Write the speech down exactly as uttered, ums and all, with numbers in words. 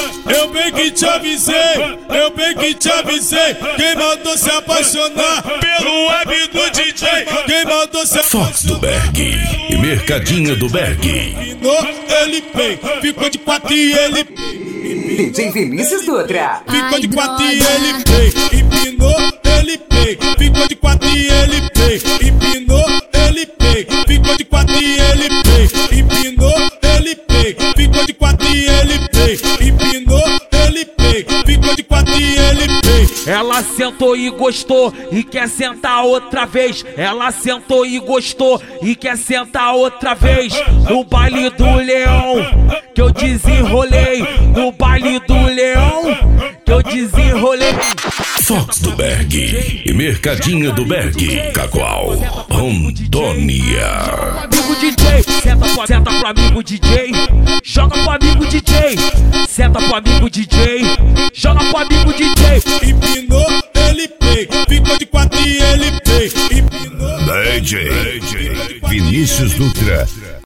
Eu bem que te avisei, eu bem que te avisei. Quem mandou se apaixonar pelo web do D J? Quem mandou se apaixonar? Fox do Berg e Mercadinho do Berg. Empinou, ele pei, ficou de quatro e ele D J Vinícius Dutra. ficou de quatro e ele pei. Empinou, ele pei, ficou de quatro e ele pei. Empinou, ele pei, ficou de quatro e ele pei. Empinou, ele pei, ficou de quatro e ele pei. Empinou, ele pei, ficou de quatro e ele pei. Ela sentou e gostou e quer sentar outra vez. Ela sentou e gostou e quer sentar outra vez. No baile do Leão que eu desenrolei. No baile do Leão que eu desenrolei. Fox do Berg e Mercadinho do Berg. Cacoal, Rondônia. Amigo D J, senta pro, senta pro amigo D J. Joga pro amigo D J. Senta pro amigo D J. Joga pro amigo D J. Empinou, ele pei, ficou de quatro e ele pei. Empinou, D J Vinícius Dutra.